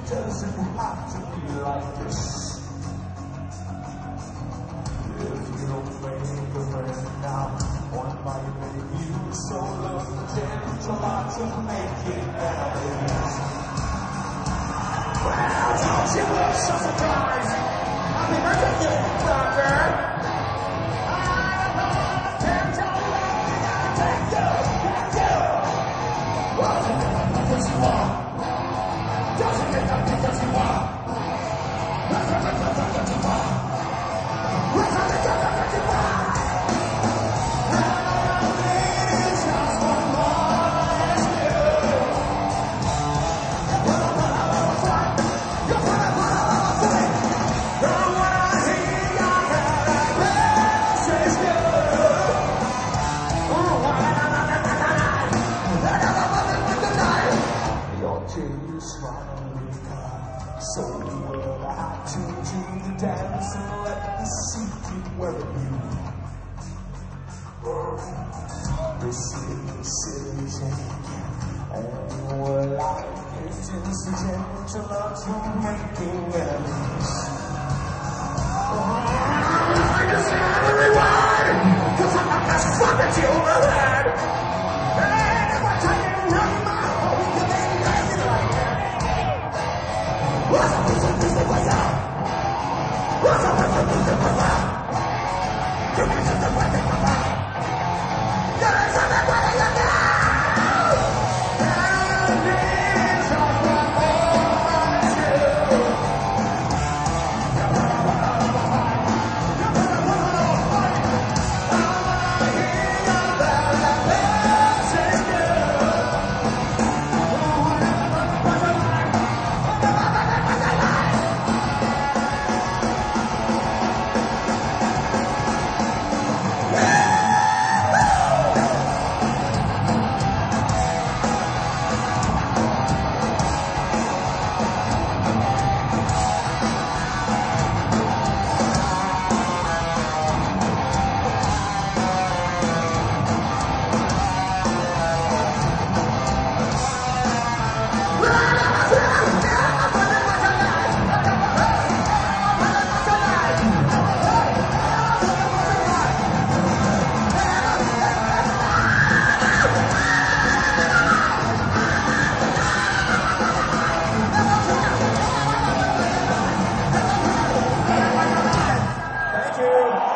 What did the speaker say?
doesn't have to be like this. If you don't make a friend now, one might make you so love potential not to make it enemies. Well, don't you look so surprised? Happy birthday, Jimmy Crocker! So well, I told you to dance and let the sea keep wearing you. This is silly change, and your life is incidental to making enemies. I just gotta rewind, 'cause I'm not as fuck at you overhead. And if I tell you run my home, you ain't nothing like that. What's up? Thank you.